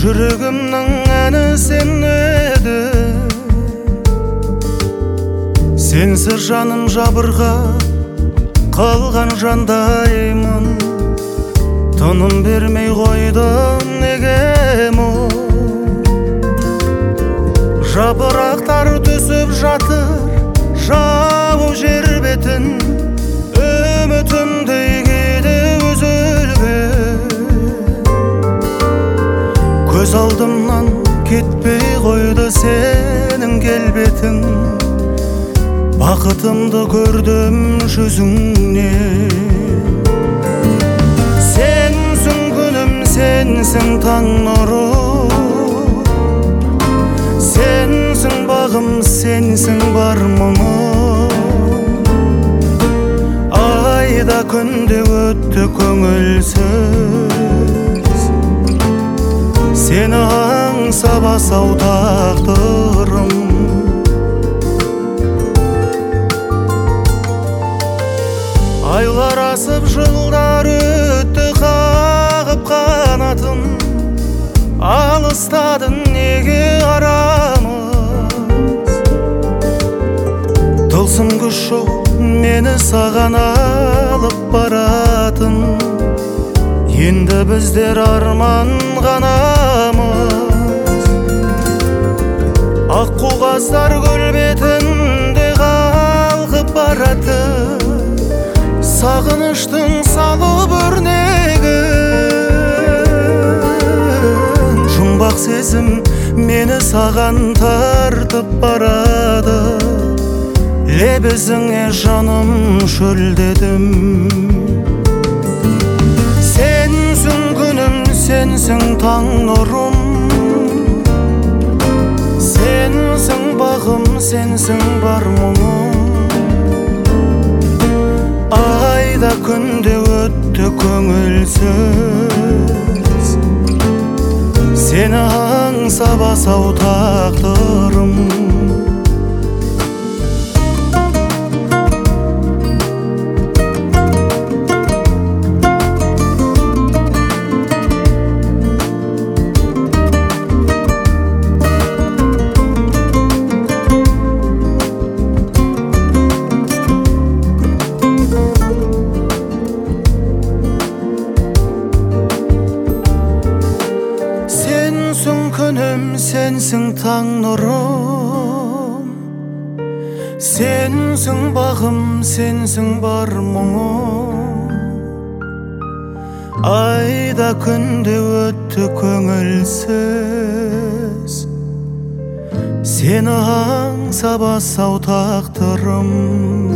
жүрегімнің әні сен едің. Сенсіз жаным жабырға қалған жандаймын. Тыным бермей қойдым неге мұң? Жапырақтар түсіп жатыр жау жер бетін. Үмітімдей кейде үзілген. Көз алдымнан кетпей қойды сенің келбетің. Бақытымды көрдім жүзіңнен. Сенсің күнім, сенсің таң нұрым. Сенсің бағым, сенсің бар мұңым. Айда күнде өтті көңілсіз. Сені аңсап асау тағдырым. Айлар асып жылдар өтті қағып қанатын. Алыстадың неге арамыз? Тылсым күш жоқ мені саған алып баратын. Енді біздер арман ғанамыз. Аққу қаздар көл бетінде қалқып барады. Сағыныштың салып өрнегін. Жұмбақ сезім мені саған тартып барады. Лебізіңе жаным шөлдедім. Сенсің күнім, сенсің таң нұрым. Сенсің бағым, сенсің бар мұңым. Айда күнде өтті көңілсіз. Сені аңсап асау тағдырым. Сенсің күнім, сенсің таң нұрым. Сенсің бағым, сенсің бар мұңым. Айда күнде өтті көңілсіз. Сені аңсап асау тағдырым.